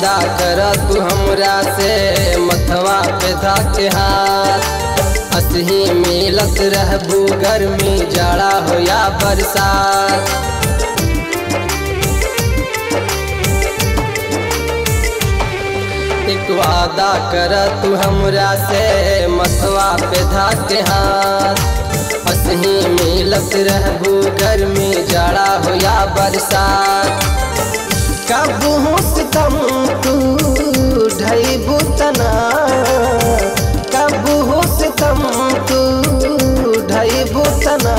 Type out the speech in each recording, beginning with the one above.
वादा कर तू हमरा से मथवा पे धाके हाथ असही मिलत रहबू गर्मी जाड़ा हो या बरसात। एक वादा कर तू हमरा से मथवा पे धाके हाथ असही मिलत रहबू गर्मी जाड़ा हो या बरसात। कब हो सितम तू ढईबू तना कब हो सितम तू ढईबू तना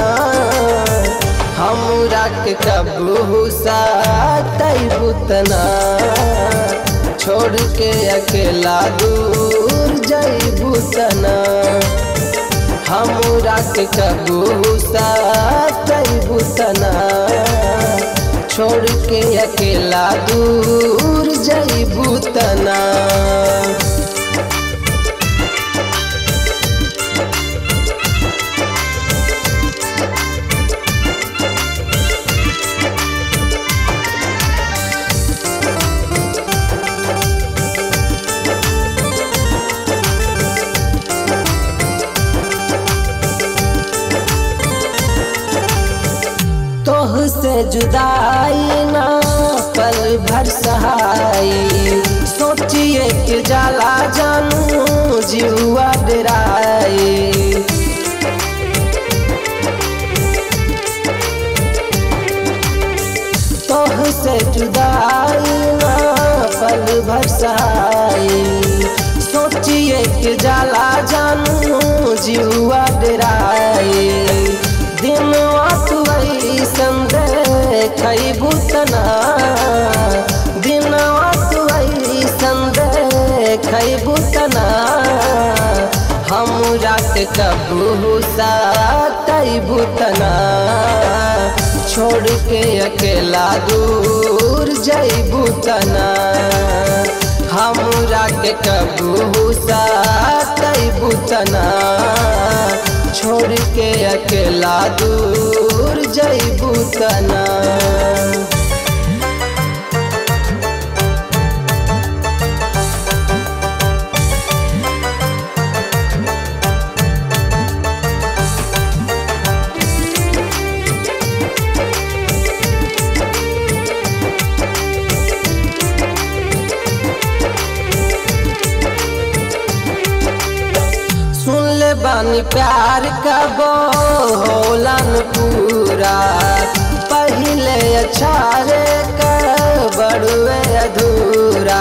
हमरा के कब हो सातईबू तना छोड़ के अकेला दूर जईबू तना हमरा के कब हो सातईबू तना छोड़ के अकेला दूर जईबू तना। तोह से जुदाई ना पल भर सहाई सोचिए कि जाला जानू जीवा डराई। तोह से जुदाई ना पल भर सहाई सोचिए कि जाला जानू जीवा डराई। दिनवा तू ऐसन देखईबू तना दिनवा तू ऐसन देखईबू तना हमरा के कबू सातईबू तना छोड़ के अकेला दूर जईबू तना हमरा के कबू सातईबू तना छोड़ के अकेला दूर जईबू तना। सुन ले बानी प्यार का बोलन पूरा पहले अच्छा रे कर बड़ुए अधूरा।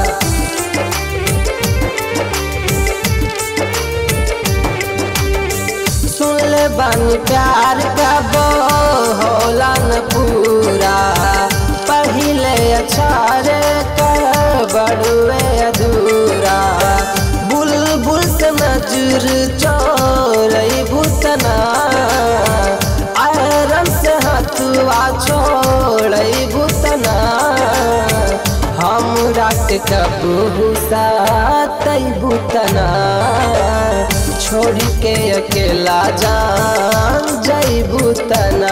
सुन ले बानी प्यार का बोलन पूरा पहले अच्छा रे कर बड़ुए अधूरा। बुलबुल से नजर चोरईबू तना आयरन से हथुआ छोड़ईबू तना हमरा के कबू सातईबू तना छोड़ के अकेला जान जईबू तना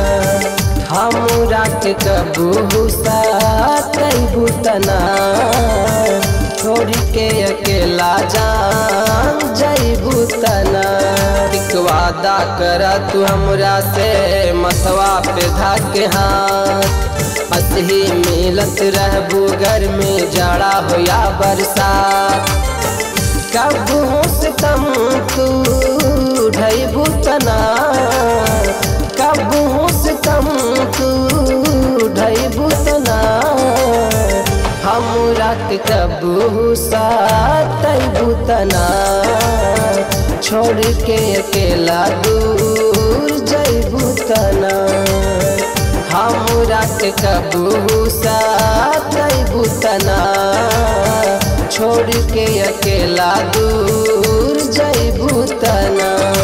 हमरा के कबू सातईबू तना छोड़ के अकेला जान जईबू तना। एक वादा कर तू हमरा से मथवा पे धाके हाथ असही मिलत रहबू गर्मी जाड़ा हो या बरसात। कब हो सितम तू ढईबू तना कब हो सितम तू ढईबू तना हमरा के कबू सातईबू तना छोड़ के अकेला दूर जईबू तना हमरा के कबू सातईबू तना छोड़ के अकेला दूर जईबू तना।